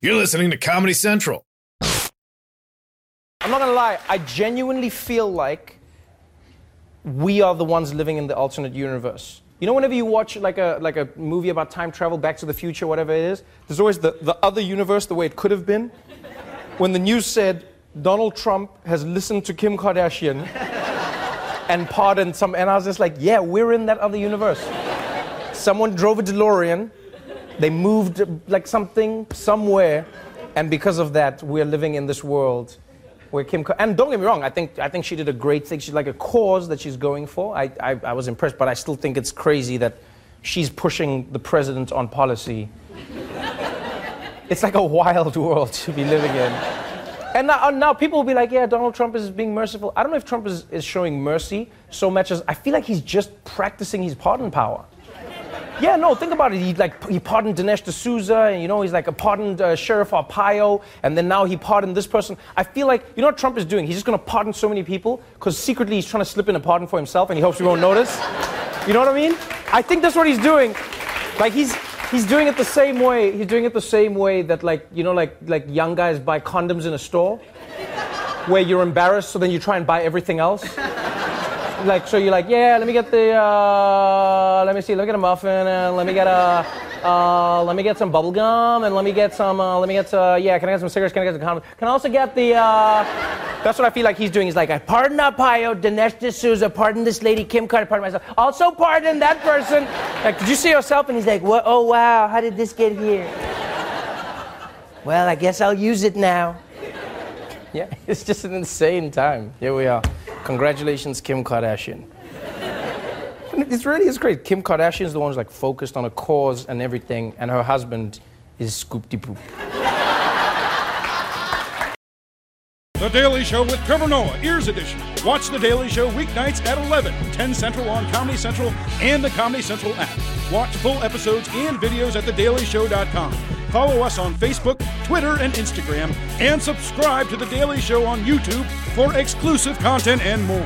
You're listening to Comedy Central. I'm not gonna lie, I genuinely feel like we are the ones living in the alternate universe. You know, whenever you watch like a movie about time travel, Back to the Future, whatever it is, there's always the other universe, the way it could have been. When the news said Donald Trump has listened to Kim Kardashian and pardoned some, and I was just like, yeah, we're in that other universe. Someone drove a DeLorean, they moved like something somewhere, and because of that, we're living in this world where and don't get me wrong, I think she did a great thing. She's like a cause that she's going for. I was impressed, but I still think it's crazy that she's pushing the president on policy. It's like a wild world to be living in. And now people will be like, yeah, Donald Trump is being merciful. I don't know if Trump is showing mercy so much as I feel like he's just practicing his pardon power. Yeah, no, think about it. He pardoned Dinesh D'Souza, and he's like a pardoned Sheriff Arpaio, and then now he pardoned this person. I feel like, you know what Trump is doing? He's just going to pardon so many people because secretly he's trying to slip in a pardon for himself, and he hopes we won't notice. You know what I mean? I think that's what he's doing. Like he's doing it the same way. He's doing it the same way that like young guys buy condoms in a store, where you're embarrassed, so then you try and buy everything else. Like, so you're like, yeah, let me get let me get a muffin, and let me get some bubble gum, and can I get some cigarettes, can I get some condoms? Can I also get that's what I feel like he's doing. He's like, I pardon Arpaio, Dinesh D'Souza, pardon this lady, Kim Kardashian, pardon myself, also pardon that person. Like, did you see yourself? And he's like, what? Oh, wow, how did this get here? Well, I guess I'll use it now. Yeah, it's just an insane time. Here we are. Congratulations, Kim Kardashian. It really is great. Kim Kardashian is the one who's like focused on a cause and everything, and her husband is Scoop-de-Poop. The Daily Show with Trevor Noah, Ears Edition. Watch The Daily Show weeknights at 11, 10 Central on Comedy Central and the Comedy Central app. Watch full episodes and videos at thedailyshow.com. Follow us on Facebook, Twitter, and Instagram, and subscribe to The Daily Show on YouTube for exclusive content and more.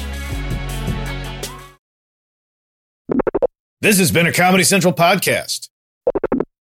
This has been a Comedy Central podcast.